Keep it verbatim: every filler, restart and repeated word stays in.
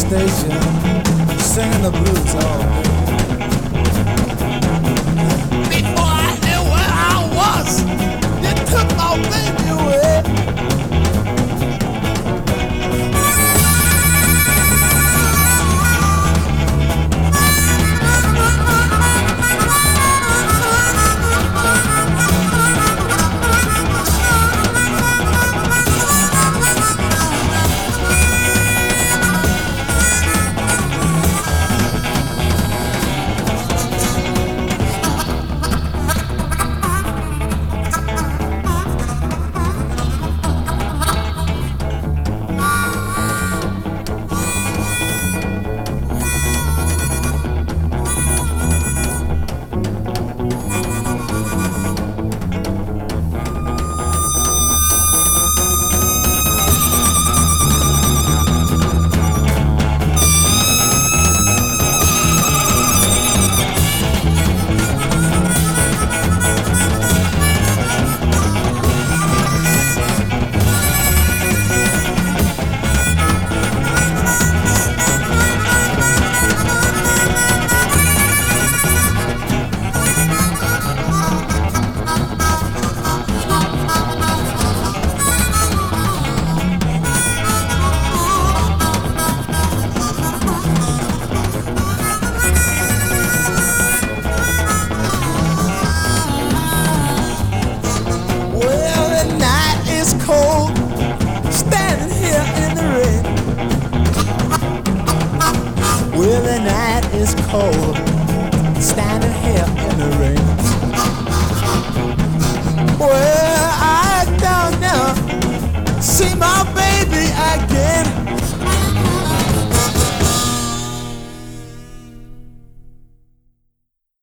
station, singing the blues all day. Before I knew where I was, they took my baby away. Well, the night is cold, standing here in the rain. Well, I don't know, see my baby again.